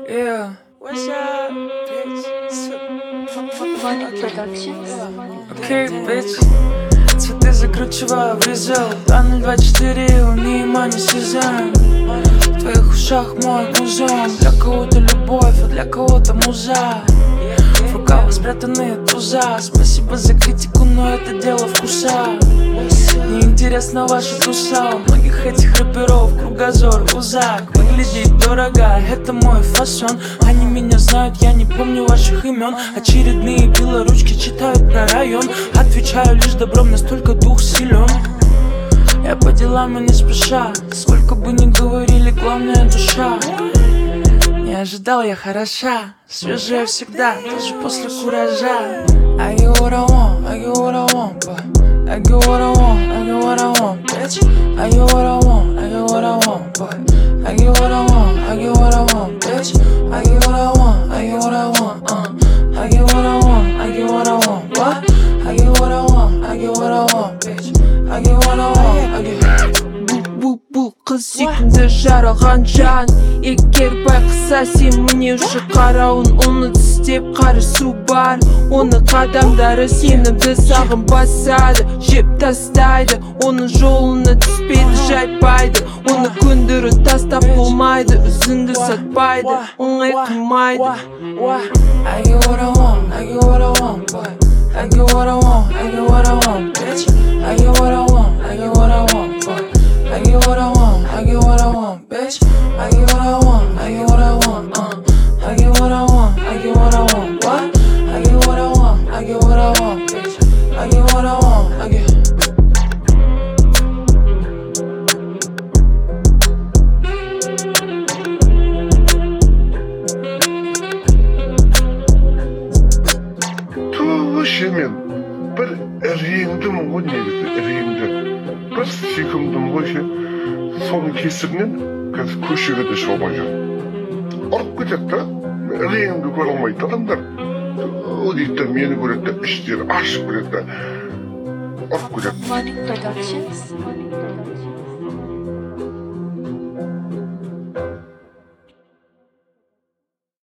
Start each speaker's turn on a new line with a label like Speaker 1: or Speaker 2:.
Speaker 1: Yeah, what's up, bitch?
Speaker 2: Vani Productions.
Speaker 1: Окей, bitch. Цветы закручиваю в резо 2024, внимание, сезон. В твоих ушах мой музон. Для кого-то любовь, а для кого-то муза. В рукавах спрятанные туза. Спасибо за критику, но это дело вкуса. Мне интересна ваша туса. У многих этих рэперов кругозор узак. Выглядит дорого, это мой фасон. Они меня знают, я не помню ваших имен. Очередные белоручки читают про район. Отвечаю лишь добром, настолько дух силен. Я по делам и не спеша. Сколько бы ни говорили, главное душа. Не ожидал, я хороша. Свежая всегда, даже после куража. I get what I want, I get what I want, boy. I get what I want, I get what I want, bitch. I get what I want, I get what I want, boy. I get what I want, I get what I want, bitch. I get what I want, I get what I want, I get what I want, I get what I want, what? I get what I want, I get what I want, bitch. I get what I want, I get.
Speaker 3: Бұл қыз секінді жаралған жан. Егер байқаса сен міне уже қарауын ұмыт істеп қарысу бар. Оны қадамдары сенімді сағынбасады, жеп тастайды. Оның жолына түспейді, жайпайды. Оны көндірі тастап болмайды, үзінді сатпайды, оңай қылмайды.
Speaker 1: I get what I want, I get what I want, boy. I get what I want, I get what I want, bitch. I get what I want, I get what I want, boy. I get what I want, I get what I want, bitch. I get what I want, I get what I want, I get what I want, I get what I want, what? I get what I want, I get what I want, bitch. I get what I want, I get.
Speaker 4: мен бір іреңдім ғой, негізі іреңді бір сүйкімдім ғой ше. Соның кесірінен қазір көшеге де шыға алмай жүрмін. Ұрып кетеді да, іреңді көре алмайды адамдар. Дейді да, мені көреді да, іштері ашып кетеді да, ұрып кетеді.
Speaker 2: Vani Productions.